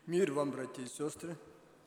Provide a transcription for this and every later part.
Мир вам, братья и сестры.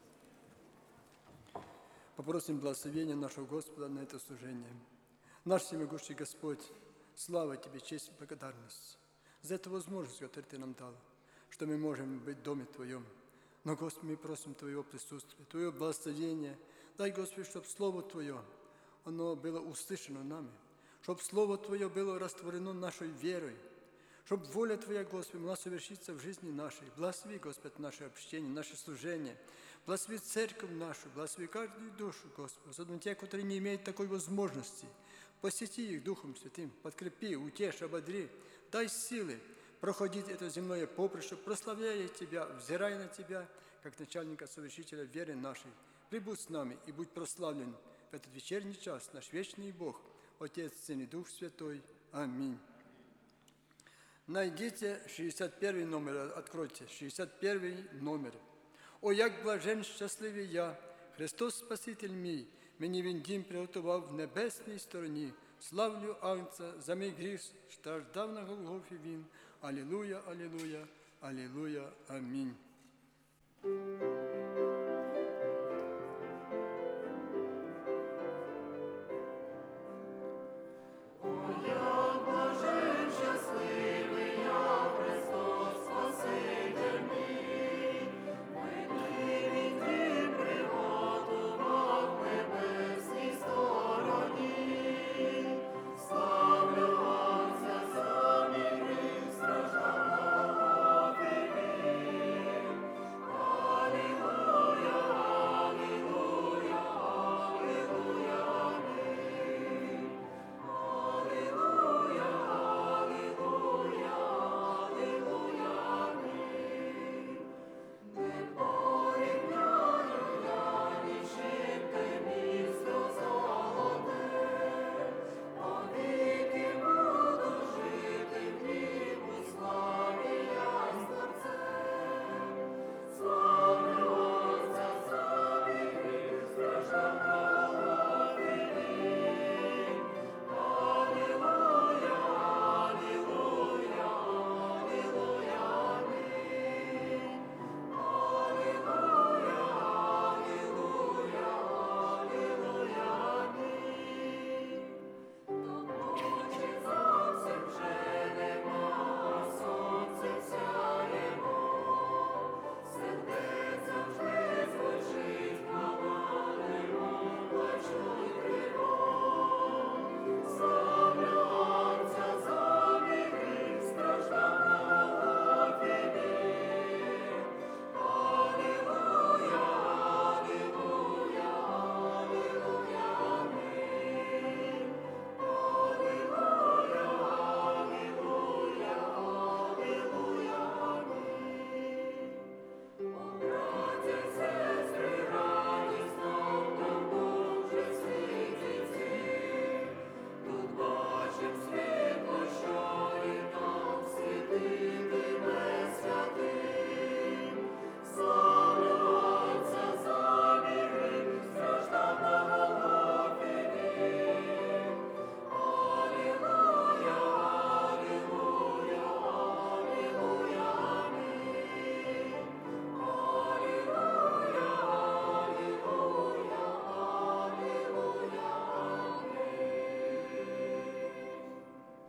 Попросим благословения нашего Господа на это служение. Наш всемогущий Господь, слава Тебе, честь и благодарность за эту возможность, которую Ты нам дал, что мы можем быть в Доме Твоем. Но, Господи, мы просим Твоего присутствия, Твоего благословения. Дай, Господи, чтобы Слово Твое, оно было услышано нами, чтобы Слово Твое было растворено нашей верой, чтобы воля Твоя, Господи, могла совершиться в жизни нашей. Благослови, Господи, наше общение, наше служение. Благослови церковь нашу, благослови каждую душу, Господи. Особенно те, которые не имеют такой возможности. Посети их Духом Святым, подкрепи, утешь, ободри. Дай силы проходить это земное поприще, прославляя Тебя, взирая на Тебя, как начальника, совершителя веры нашей. Прибудь с нами и будь прославлен в этот вечерний час, наш вечный Бог, Отец, Сын и Дух Святой. Аминь. Найдите 61 номер, откройте, 61 номер. «О, як блажен, щасливий я, Христос Спаситель мій, мені Він дім приготував в небесній стороні. Славлю Агнця, за мій гріх страждав на Голгофі Він. Алілуя, алілуя, алілуя, амінь».